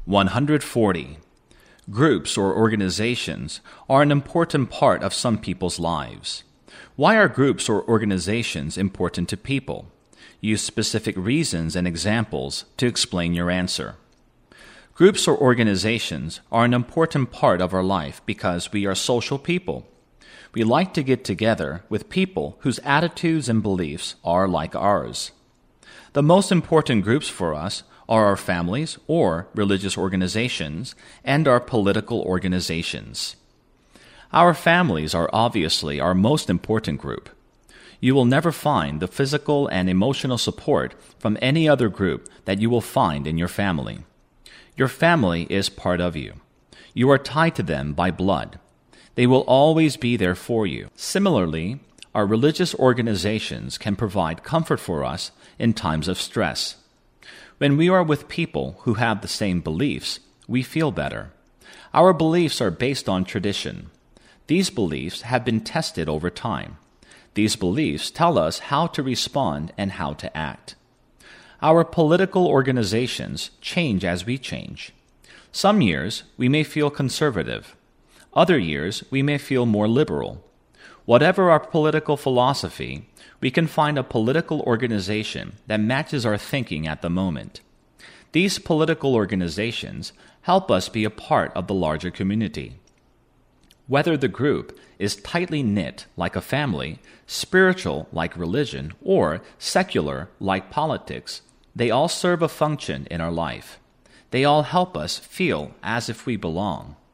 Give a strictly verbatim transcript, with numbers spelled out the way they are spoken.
one hundred forty. Groups or organizations are an important part of some people's lives. Why are groups or organizations important to people? Use specific reasons and examples to explain your answer. Groups or organizations are an important part of our life because we are social people. We like to get together with people whose attitudes and beliefs are like ours. The most important groups for us are our families or religious organizations and our political organizations. Our families are obviously our most important group. You will never find the physical and emotional support from any other group that you will find in your family. Your family is part of you. You are tied to them by blood. They will always be there for you. Similarly, our religious organizations can provide comfort for us in times of stress. When we are with people who have the same beliefs, we feel better. Our beliefs are based on tradition. These beliefs have been tested over time. These beliefs tell us how to respond and how to act. Our political organizations change as we change. Some years we may feel conservative. Other years we may feel more liberal. Whatever our political philosophy, we can find a political organization that matches our thinking at the moment. These political organizations help us be a part of the larger community. Whether the group is tightly knit like a family, spiritual like religion, or secular like politics, they all serve a function in our life. They all help us feel as if we belong.